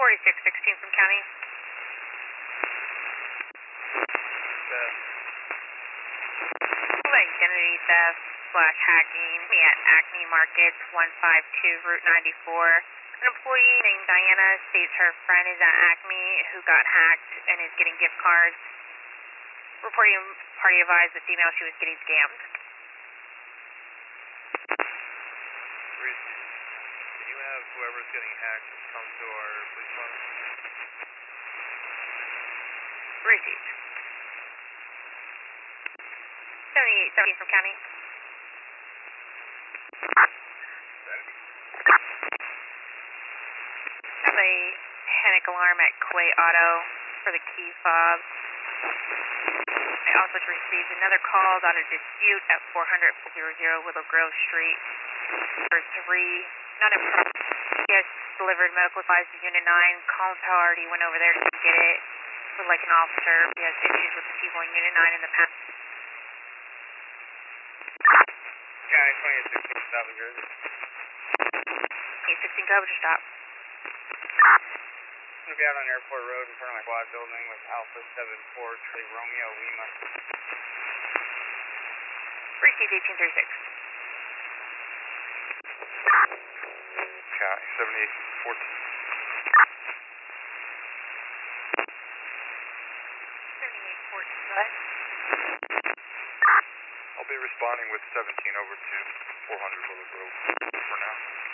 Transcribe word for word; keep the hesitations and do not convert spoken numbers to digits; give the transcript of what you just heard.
forty-six sixteen from county. Uh, Identity theft slash hacking at Acme Markets, one five two Route ninety-four. An employee named Diana states her friend is at Acme who got hacked and is getting gift cards. Reporting party advised the female she was getting scammed. Reese, can you have whoever's getting hacked come to our police department? Received. seventy-eight seventeen from county. Have a panic alarm at Kuwait Auto for the key fob. I also received another call about a dispute at four hundred Willow Grove Street. Number three, not a problem. Yes, delivered medical supplies to Unit nine. Collins already went over there to get it. Would like an officer. He has issues with the people in Unit nine in the past. County twenty-eight sixteen, stop in Jersey. eight sixteen coverage stop. I'm going to be out on Airport Road in front of my quad building with Alpha seven four Charlie Romeo Lima. Received eighteen thirty-six. County seventy-eight fourteen. seventy-eight fourteen, go ahead. I'll be responding with seventeen over to four hundred Willow Grove for now.